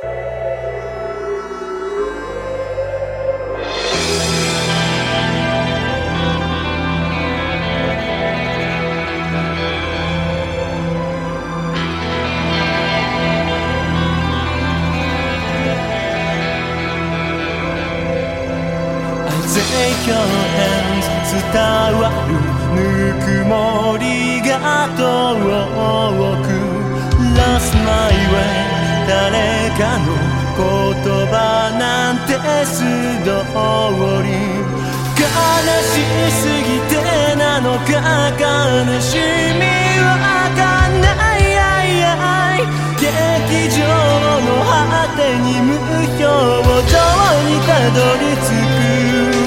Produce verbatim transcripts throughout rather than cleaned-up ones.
Take your hands 伝わるぬくもりが遠く Lost my way 誰かの言葉なんて素通り悲しすぎてなのか悲しみはかんない劇場の果てに無表情にたどり着く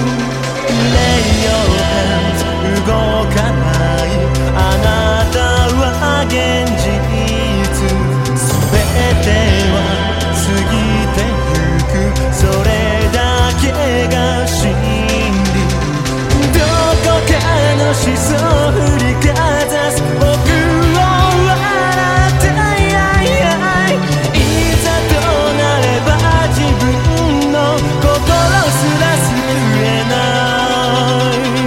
動かないあなたは現実全ては過ぎてゆくそれだけが真理どこかの思想振りかざす僕を笑っていざとなれば自分の心すら救えない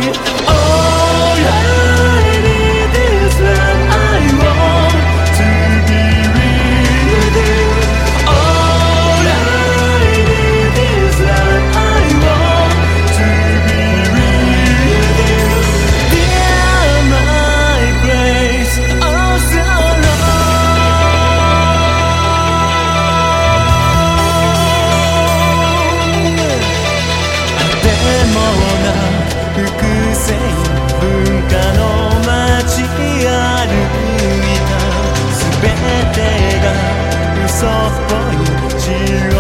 嘘っぽい